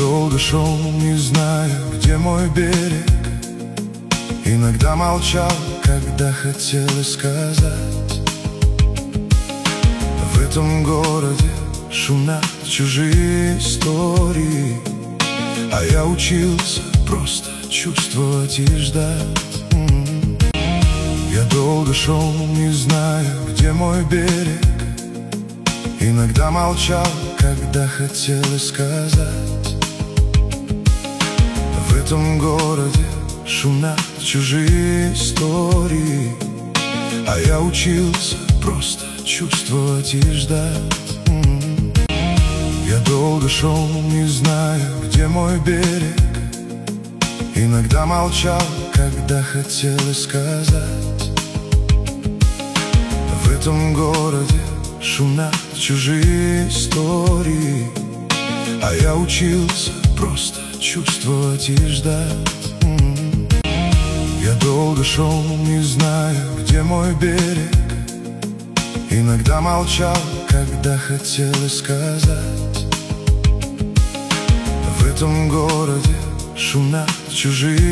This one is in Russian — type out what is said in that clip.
долго шел, не зная, где мой берег. Иногда молчал, когда хотелось сказать. В этом городе шумят чужие истории, а я учился просто чувствовать и ждать. Я долго шел, не зная, где мой берег. Иногда молчал, когда хотелось сказать. В этом городе шумят чужие истории, а я учился просто чувствовать и ждать. Я долго шел, не зная, где мой берег. Иногда молчал, когда хотелось сказать. В этом городе шумят чужие истории, а я учился просто чувствовать и ждать. Я долго шел, не зная, где мой берег. Иногда молчал, когда хотелось сказать. В этом городе шумят чужие